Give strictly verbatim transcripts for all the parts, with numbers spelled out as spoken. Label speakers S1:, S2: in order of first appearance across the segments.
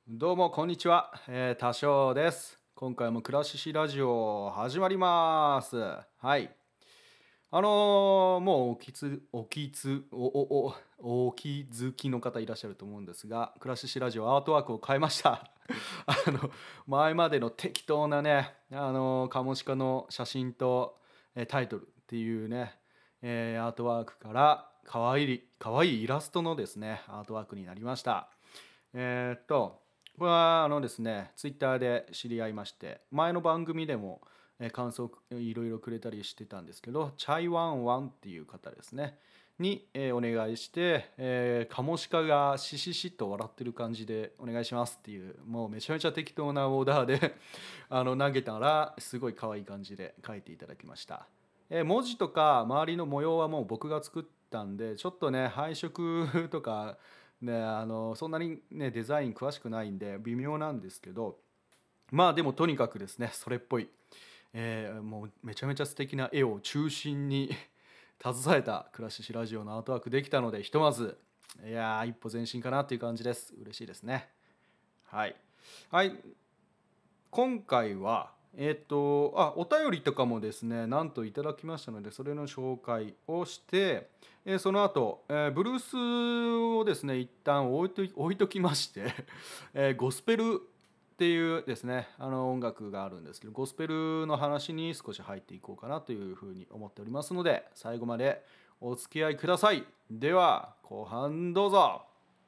S1: どうもこんにちは、えー、多少です。今回もクラシシラジオ始まります。はい。あのーもうお気つ、お気つ、お、お、お、お気づきの方いらっしゃると思うんですが、クラシシラジオアートワークを変えました。あの、前までの適当なね、あのーカモシカの写真と、えータイトルっていうね、えーアートワークから、かわいい、かわいいイラストのですね、アートワークになりました。えーっと、これはあのですね、ツイッターで知り合いまして、前の番組でもえー感想いろいろくれたりしてたんですけど、チャイワンワンっていう方ですね、に、えーお願いして、えーカモシカがシシシと笑ってる感じでお願いしますっていう、もうめちゃめちゃ適当なオーダーであの投げたら、すごい可愛い感じで書いていただきました。えー文字とか周りの模様はもう僕が作ったんで、ちょっとね、配色とか、ね、あのそんなに、ね、デザイン詳しくないんで微妙なんですけど、まあでもとにかくですねそれっぽい、えーもうめちゃめちゃ素敵な絵を中心に携えたクラシシラジオのアートワークできたので、ひとまずいやー一歩前進かなっていう感じです。嬉しいですね。はい、はい、今回はえっ、とあお便りとかもですねなんといただきましたので、それの紹介をして、えーその後、えーブルースをですね一旦置いと置いときましてえーゴスペルっていうですねあの音楽があるんですけど、ゴスペルの話に少し入っていこうかなというふうに思っておりますので、最後までお付き合いください。では後半どうぞ。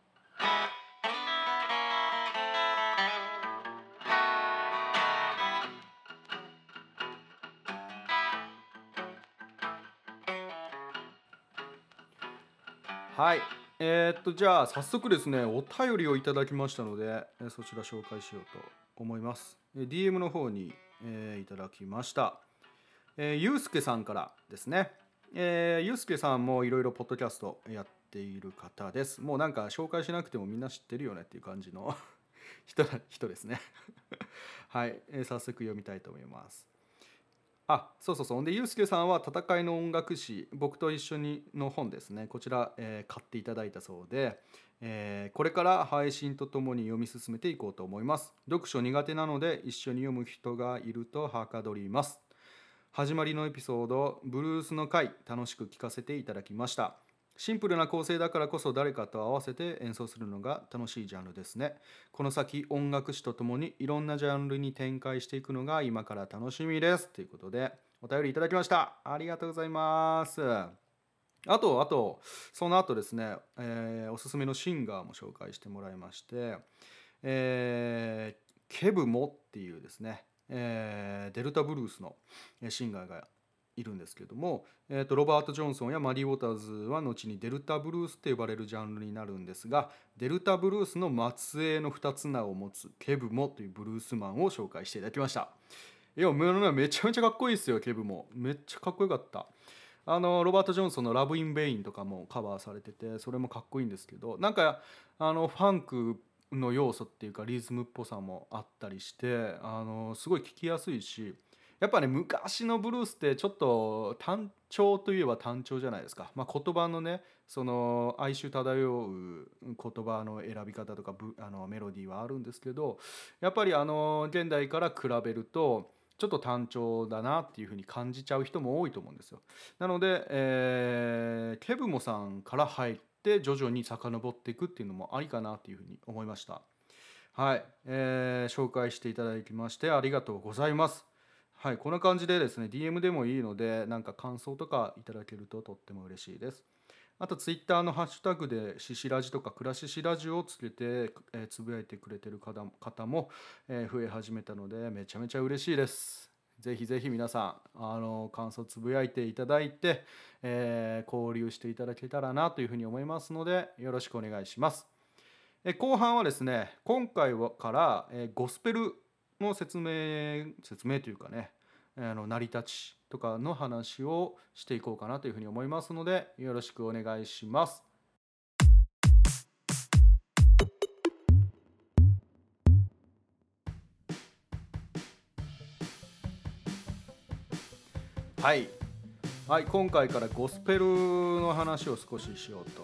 S1: はい。えーっと、じゃあ、早速ですね、お便りをいただきましたので、えーそちら紹介しようと思います。えー ディーエム の方に、えーいただきました。えーゆうすけさんからですね。えーゆうすけさんもいろいろポッドキャストやっている方です。もうなんか紹介しなくてもみんな知ってるよねっていう感じの人人ですね。はい、えー早速読みたいと思います。あ、そうそうそう。で、ゆうすけさんは戦いの音楽史、僕と一緒にの本ですね。こちら、えー買っていただいたそうで、えーこれから配信とともに読み進めていこうと思います。読書苦手なので一緒に読む人がいるとはかどります。始まりのエピソード、ブルースの回、楽しく聞かせていただきました。シンプルな構成だからこそ誰かと合わせて演奏するのが楽しいジャンルですね。この先音楽史とともにいろんなジャンルに展開していくのが今から楽しみです。ということでお便りいただきました。ありがとうございます。あと、あと、その後ですね、えーおすすめのシンガーも紹介してもらいまして、えーケブモっていうですね、えーデルタブルースのシンガーがいるんですけども、えーとロバート・ジョンソンやマディ・ウォターズは後にデルタブルースって呼ばれるジャンルになるんですが、デルタブルースの末裔のふたつ名を持つケブモというブルースマンを紹介していただきました。いや、めちゃめちゃかっこいいですよ。ケブモめっちゃかっこよかった。あのロバート・ジョンソンの「ラブ・イン・ベイン」とかもカバーされてて、それもかっこいいんですけど、なんかあのファンクの要素っていうかリズムっぽさもあったりして、あのすごい聴きやすいし、やっぱね昔のブルースってちょっと単調といえば単調じゃないですか。まあ、言葉のねその哀愁漂う言葉の選び方とかブあのメロディーはあるんですけど、やっぱりあの現代から比べるとちょっと単調だなっていうふうに感じちゃう人も多いと思うんですよ。なので、えーケブモさんから入って徐々に遡っていくっていうのもありかなっていうふうに思いました。はい、えー紹介していただきましてありがとうございます。はい、こんな感じでですね、ディーエム でもいいので、なんか感想とかいただけるととっても嬉しいです。あとツイッターのハッシュタグでシシラジとかクラシシラジをつけて、えーつぶやいてくれてる方方も、えー増え始めたのでめちゃめちゃ嬉しいです。ぜひぜひ皆さんあの感想つぶやいていただいて、えー交流していただけたらなというふうに思いますのでよろしくお願いします。え後半はですね、今回はから、えーゴスペルの説明説明というかね、あの成り立ちとかの話をしていこうかなというふうに思いますのでよろしくお願いします。はい、はい、今回からゴスペルの話を少ししようと思い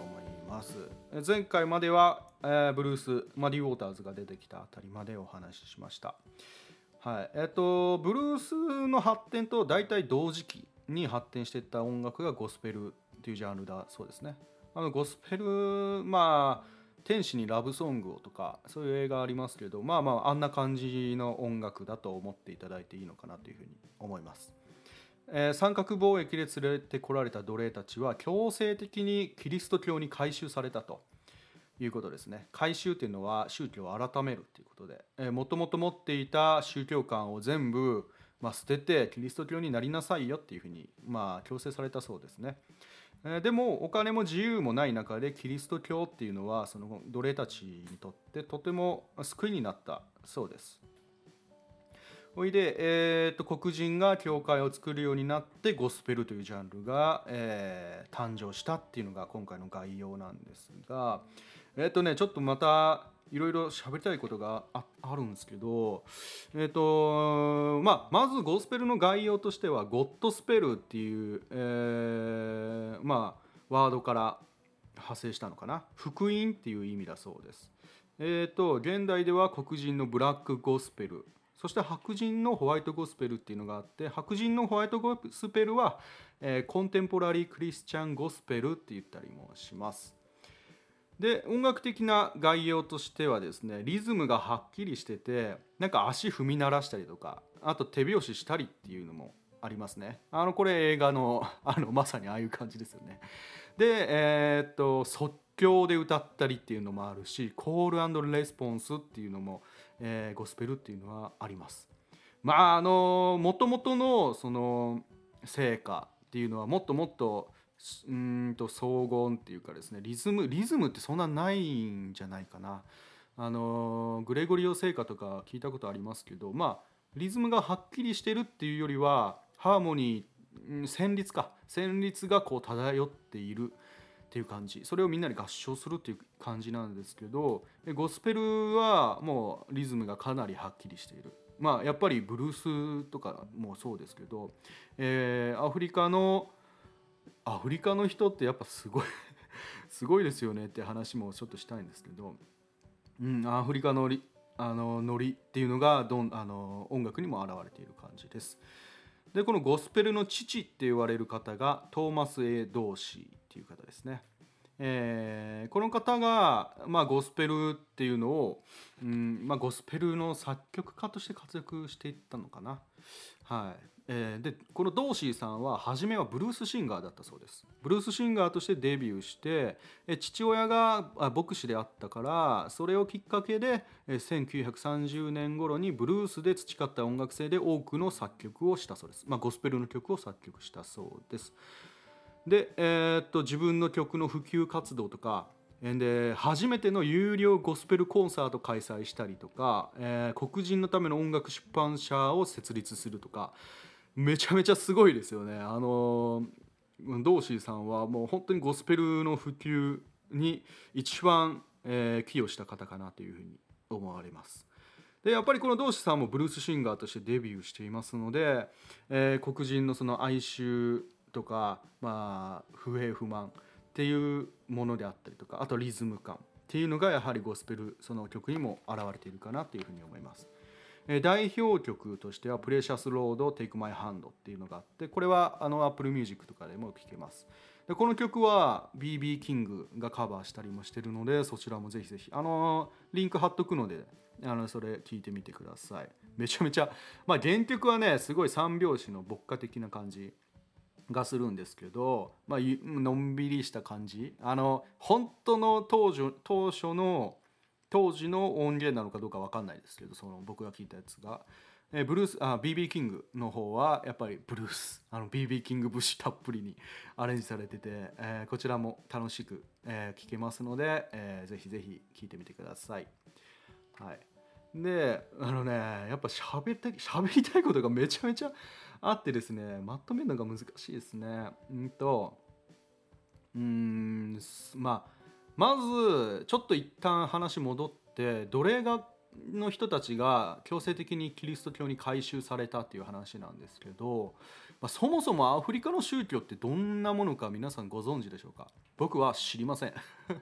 S1: ます。前回までは、えー、ブルースマディ・ウォーターズが出てきたあたりまでお話ししました。はい、えっとブルースの発展と大体同時期に発展していった音楽がゴスペルというジャンルだそうですね。あのゴスペル、まあ天使にラブソングをとかそういう映画ありますけど、まあまああんな感じの音楽だと思っていただいていいのかなというふうに思います。えー三角貿易で連れてこられた奴隷たちは強制的にキリスト教に改宗されたということですね。改宗というのは宗教を改めるということで、もともと持っていた宗教観を全部、まあ、捨ててキリスト教になりなさいよっていうふうに、まあ、強制されたそうですね。えーでもお金も自由もない中でキリスト教っていうのはその奴隷たちにとってとても救いになったそうです。おいで、えー、と黒人が教会を作るようになってゴスペルというジャンルが、えー誕生したっていうのが今回の概要なんですが、えっ、とねちょっとまたいろいろ喋りたいことが あ, あるんですけど、えっ、とまあまずゴスペルの概要としてはゴッドスペルっていう、えーまあワードから派生したのかな、福音っていう意味だそうです。えっ、と現代では黒人のブラックゴスペル、そして白人のホワイトゴスペルっていうのがあって、白人のホワイトゴスペルは、えーコンテンポラリークリスチャンゴスペルって言ったりもします。で音楽的な概要としてはですね、リズムがはっきりしてて、なんか足踏み鳴らしたりとか、あと手拍子したりっていうのもありますね。あのこれ映画のあのまさにああいう感じですよね。で、えーっと即興で歌ったりっていうのもあるし、コール&レスポンスっていうのも、えーゴスペルっていうのはあります。まああの元々のその成果っていうのはもっともっとうーんと荘厳っていうかですね、リズムリズムってそんなないんじゃないかな。あのグレゴリオ聖歌とか聞いたことありますけど、まあリズムがはっきりしてるっていうよりはハーモニー、うん旋律か旋律がこう漂っているっていう感じ、それをみんなで合唱するっていう感じなんですけど、えゴスペルはもうリズムがかなりはっきりしている。まあやっぱりブルースとかもそうですけど、えーアフリカのアフリカの人ってやっぱすごいすごいですよねって話もちょっとしたいんですけど、うん、アフリカのりあのノリっていうのがどんあの音楽にも現れている感じです。でこのゴスペルの父って言われる方がトーマス・ A・ ドーシーっていう方ですね。えーこの方が、まあ、ゴスペルっていうのを、うんまあ、ゴスペルの作曲家として活躍していったのかな。はいえーでこのドーシーさんは初めはブルースシンガーだったそうです。ブルースシンガーとしてデビューして、え父親があ牧師であったから、それをきっかけでえせんきゅうひゃくさんじゅうねん頃にブルースで培った音楽性で多くの作曲をしたそうです。まあ、ゴスペルの曲を作曲したそうです。で、えーっと自分の曲の普及活動とかで初めての有料ゴスペルコンサート開催したりとか、えー黒人のための音楽出版社を設立するとか、めちゃめちゃすごいですよね。あのドーシーさんはもう本当にゴスペルの普及に一番、えー寄与した方かなというふうに思われます。でやっぱりこのドーシーさんもブルースシンガーとしてデビューしていますので、えー黒人のその哀愁とか、まあ、不平不満っていうものであったりとか、あとリズム感っていうのがやはりゴスペルその曲にも現れているかなというふうに思います。えー代表曲としてはプレシャスロード Take My Hand っていうのがあって、これはあの Apple Music とかでも聴けます。でこの曲は ビービー キングがカバーしたりもしてるので、そちらもぜひぜひあのリンク貼っとくので、あのそれ聞いてみてください。めちゃめちゃ、まあ、原曲はねすごい三拍子の牧歌的な感じがするんですけど、まあ、ゆのんびりした感じ、あの本当の当時当初の当時の音源なのかどうか分かんないですけど、その僕が聞いたやつが、えーブルースあ ビービー キングの方はやっぱりブルース、あの ビービー キング節たっぷりにアレンジされてて、えーこちらも楽しく、えー聴けますので、えーぜひぜひ聴いてみてください。はい。で、あのね、やっぱ喋りたい、喋りたいことがめちゃめちゃあってですね、まとめるのが難しいですね。うんと、うーん、すまあ、まず、ちょっと一旦話戻って、奴隷がの人たちが強制的にキリスト教に改宗されたっていう話なんですけど、 まあ、そもそもアフリカの宗教ってどんなものか皆さんご存知でしょうか？僕は知りません。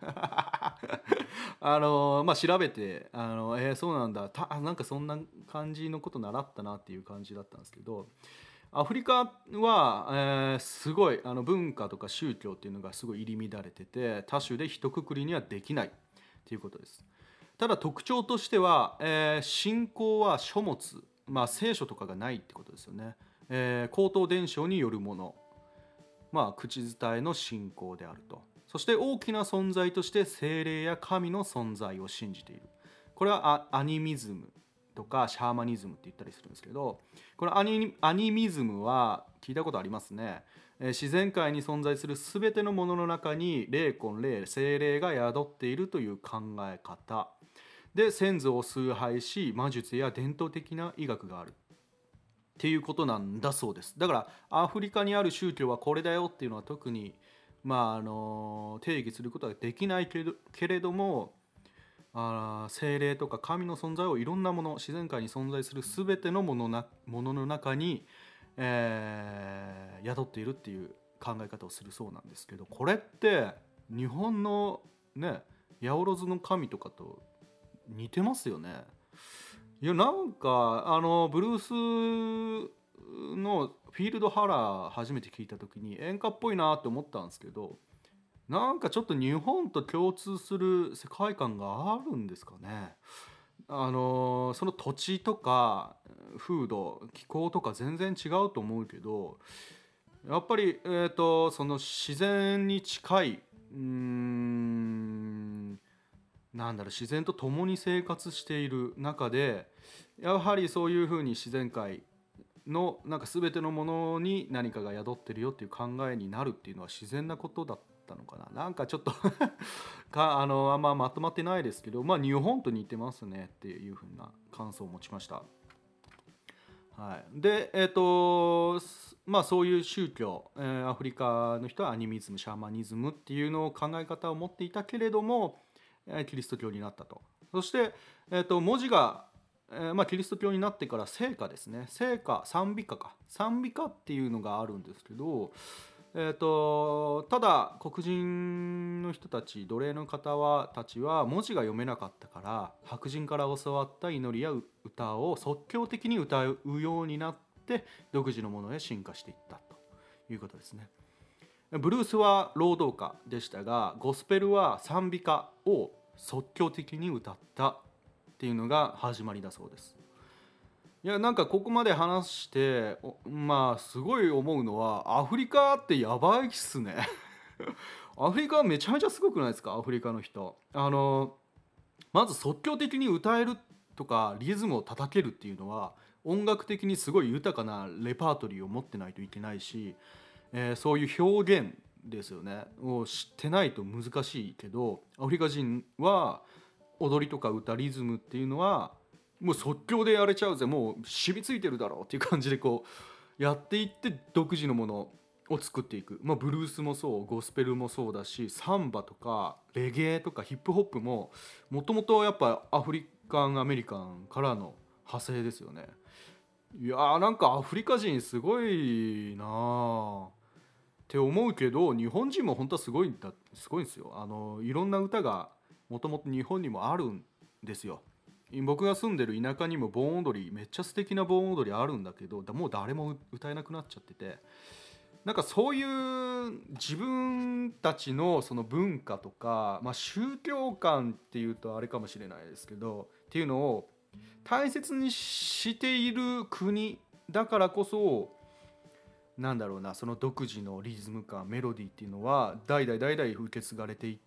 S1: あのまあ調べてあの、えー、そうなんだたなんかそんな感じのこと習ったなっていう感じだったんですけど、アフリカは、えーすごいあの文化とか宗教っていうのがすごい入り乱れてて、多種で一括りにはできないっていうことです。ただ特徴としては、えー信仰は書物、まあ、聖書とかがないってことですよね。えー口頭伝承によるもの、まあ、口伝えの信仰であると。そして大きな存在として精霊や神の存在を信じている。これはアアニミズムとかシャーマニズムって言ったりするんですけど、このアニアニミズムは聞いたことありますね。えー自然界に存在する全てのものの中に霊魂霊精霊が宿っているという考え方で、先祖を崇拝し魔術や伝統的な医学があるっていうことなんだそうです。だからアフリカにある宗教はこれだよっていうのは特に、まあ、あの定義することはできないけれど、けれども、あ精霊とか神の存在をいろんなもの、自然界に存在する全てのものなものの中に、えー宿っているっていう考え方をするそうなんですけど、これって日本のね八百万の神とかと似てますよね。いやなんかあのブルースのフィールドハラー初めて聞いた時に演歌っぽいなって思ったんですけど、なんかちょっと日本と共通する世界観があるんですかね。あのその土地とか風土気候とか全然違うと思うけど、やっぱり、えー、とその自然に近い、うーんなんだろう、自然と共に生活している中で、やはりそういうふうに自然界のなんか全てのものに何かが宿ってるよっていう考えになるっていうのは自然なことだったのかな。なんかちょっとかあのあんままとまってないですけど、まあ日本と似てますねっていうふうな感想を持ちました。はい、でえっ、とまあそういう宗教、えーアフリカの人はアニミズムシャーマニズムっていうのを考え方を持っていたけれども、えーキリスト教になったと。そして、えー、と文字が、えーまあ、キリスト教になってから聖歌ですね、聖歌賛美歌か賛美歌っていうのがあるんですけど、えー、とただ黒人の人たち奴隷の方はたちは文字が読めなかったから、白人から教わった祈りや歌を即興的に歌うようになって独自のものへ進化していったということですね。ブルースは労働歌でしたが、ゴスペルは賛美歌を即興的に歌ったっていうのが始まりだそうです。いやなんかここまで話してまあすごい思うのは、アフリカってやばいっすね。アフリカはめちゃめちゃすごくないですか？アフリカの人、あのまず即興的に歌えるとかリズムを叩けるっていうのは音楽的にすごい豊かなレパートリーを持ってないといけないし、えーそういう表現ですよねを知ってないと難しいけど、アフリカ人は踊りとか歌リズムっていうのはもう即興でやれちゃうぜ、もう染みついてるだろうっていう感じでこうやっていって独自のものを作っていく、まあ、ブルースもそうゴスペルもそうだし、サンバとかレゲエとかヒップホップももともとやっぱアフリカンアメリカンからの派生ですよね。いやーなんかアフリカ人すごいなーって思うけど、日本人も本当はすごいんだすごいんですよ。あのいろんな歌がもともと日本にもあるんですよ。僕が住んでる田舎にも盆踊りめっちゃ素敵な盆踊りあるんだけど、もう誰も歌えなくなっちゃってて、なんかそういう自分たちのその文化とか、まあ、宗教観っていうとあれかもしれないですけどっていうのを大切にしている国だからこそ、なんだろうな、その独自のリズム感メロディーっていうのは代々代々受け継がれていって、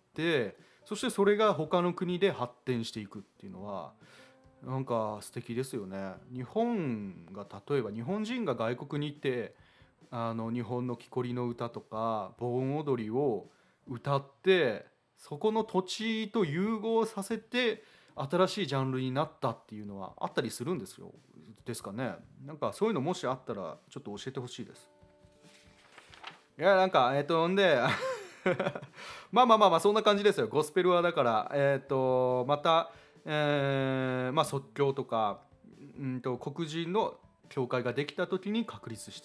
S1: そしてそれが他の国で発展していくっていうのはなんか素敵ですよね。日本が例えば日本人が外国に行ってあの日本の木こりの歌とか盆踊りを歌ってそこの土地と融合させて新しいジャンルになったっていうのはあったりするんですよですかね。なんかそういうのもしあったらちょっと教えてほしいです。いやなんかえっ、とんでまあまあまあまあそんな感じですよ。ゴスペルはだからえっ、とまた、えーまあ即興とかうんと黒人の教会ができた時に確立していっ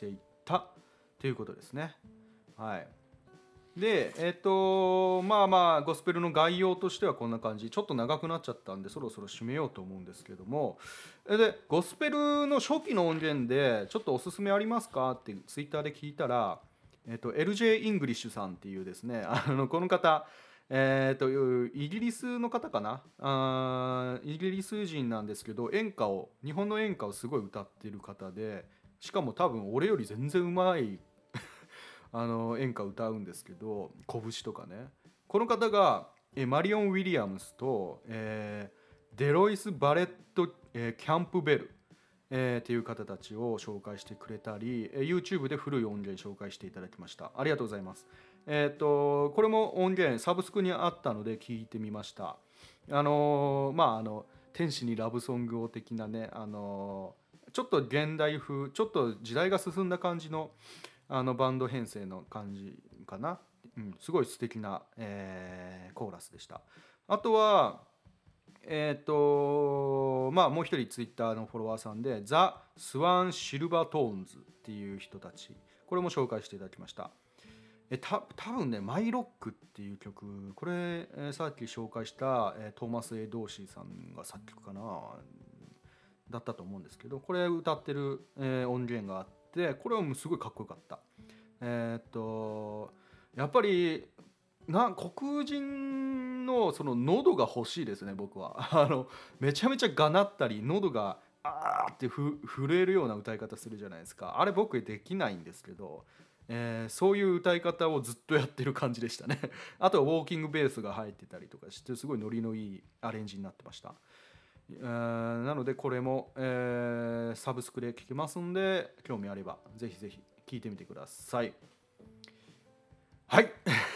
S1: たということですね。はい。で、えっと、まあまあ、ゴスペルの概要としてはこんな感じ。ちょっと長くなっちゃったんで、そろそろ締めようと思うんですけども、で、ゴスペルの初期の音源で、ちょっとおすすめありますかってツイッターで聞いたら、えっと、エルジェー イングリッシュさんっていうですね、あのこの方、えっと、イギリスの方かなあ、イギリス人なんですけど、演歌を、日本の演歌をすごい歌ってる方で、しかも多分俺より全然うまいあの演歌歌うんですけど、拳とかね。この方がえマリオン・ウィリアムスと、えーデロイス・バレット、えーキャンプベル、えーっていう方たちを紹介してくれたり、えー YouTube で古い音源紹介していただきました。ありがとうございます。えっとこれも音源サブスクにあったので聞いてみました。あのーまああの天使にラブソングを的なね、あのーちょっと現代風、ちょっと時代が進んだ感じのあのバンド編成の感じかな、うん、すごい素敵な、えーコーラスでした。あとはえっ、とまあもう一人ツイッターのフォロワーさんでザ・スワン・シルバートーンズっていう人たち、これも紹介していただきました。えた多分ねマイロックっていう曲、これ、えーさっき紹介した、えートーマス・エドーシーさんが作曲かなだったと思うんですけど、これ歌ってる、えー音源があって、これはもうすごいかっこよかった。えーっとやっぱりな黒人のその喉が欲しいですね、僕は。あのめちゃめちゃがなったり喉があーってふ震えるような歌い方するじゃないですか。あれ僕できないんですけど、えーそういう歌い方をずっとやってる感じでしたね。あとはウォーキングベースが入ってたりとかして、すごいノリのいいアレンジになってました。えーなのでこれも、えーサブスクで聴けますんで、興味あればぜひぜひ聴いてみてください。はい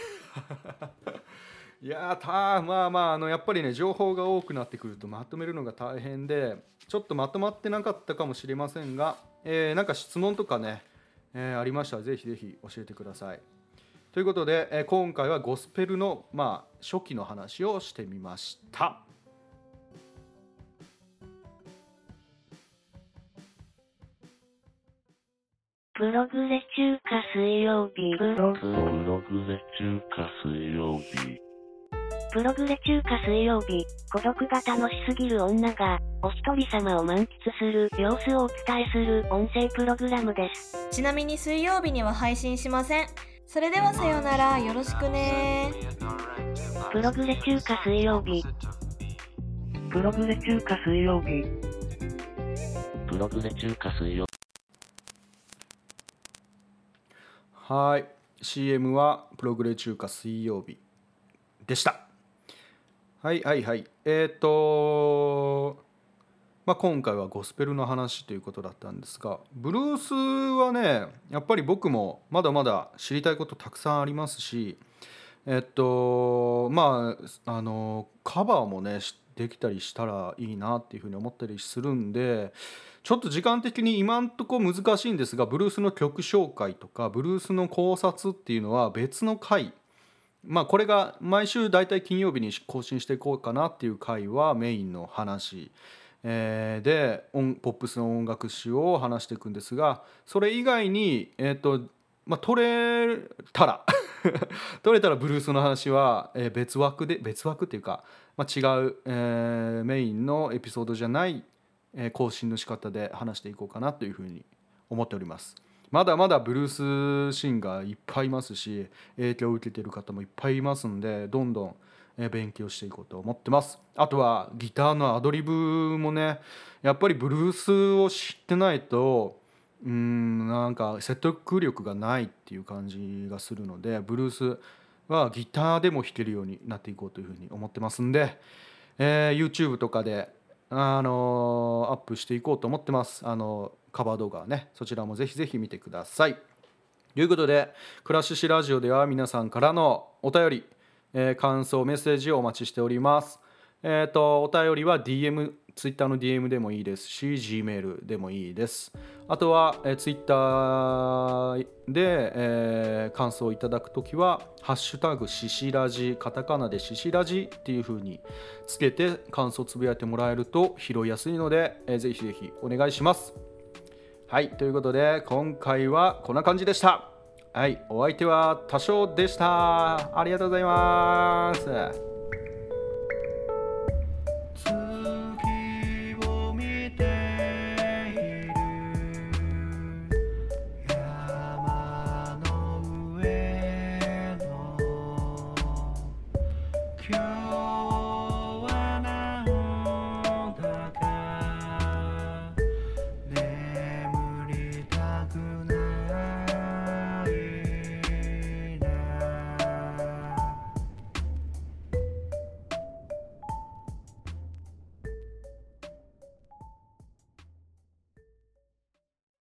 S1: いやーたまあまああのやっぱりね情報が多くなってくるとまとめるのが大変で、ちょっとまとまってなかったかもしれませんが、えーなんか質問とかね、えーありましたらぜひぜひ教えてください。ということで、えー今回はゴスペルの、まあ、初期の話をしてみました。
S2: プログレ中華水曜日ブログ
S3: プログレ中華水曜日
S2: プログレ中華水曜日、孤独が楽しすぎる女が、お一人様を満喫する様子をお伝えする音声プログラムです。
S4: ちなみに水曜日には配信しません。それではさようなら、よろしくね。
S2: プログレ中華水曜日
S3: プログレ中華水曜日プログレ中華水曜日
S1: はい シーエム はプログレ中華水曜日でした。はいはいはいえっ、ー、とまあ今回はゴスペルの話ということだったんですが、ブルースはねやっぱり僕もまだまだ知りたいことたくさんありますし、えっとまああのカバーもねできたりしたらいいなっていうふうに思ったりするんで、ちょっと時間的に今んとこ難しいんですが、ブルースの曲紹介とかブルースの考察っていうのは別の回、まあこれが毎週だいたい金曜日に更新していこうかなっていう回はメインの話、えーで音ポップスの音楽史を話していくんですが、それ以外にえっとまあ取れたら取れたらブルースの話は、えー別枠で別枠っていうか、まあ、違う、えーメインのエピソードじゃない、えー更新の仕方で話していこうかなというふうに思っております。まだまだブルースシンガーいっぱいいますし、影響を受けている方もいっぱいいますんで、どんどんえー勉強していこうと思ってます。あとはギターのアドリブもね、やっぱりブルースを知ってないとうーんなんか説得力がないっていう感じがするので、ブルースはギターでも弾けるようになっていこうというふうに思ってますんで、えー YouTube とかで、あのーアップしていこうと思ってます。あのーカバー動画はね、そちらもぜひぜひ見てください。ということで、クラッシュシラジオでは皆さんからのお便り、えー感想、メッセージをお待ちしております。えーと、お便りは ディーエム、Twitter の ディーエム でもいいですし、Gmail でもいいです。あとは、えー、Twitter で、えー感想をいただくときは、ハッシュタグシシラジ、カタカナでシシラジっていう風につけて感想をつぶやいてもらえると拾いやすいので、えーぜひぜひお願いします。 はい、ということで今回はこんな感じでした。はい、お相手は多少でした。ありがとうございます。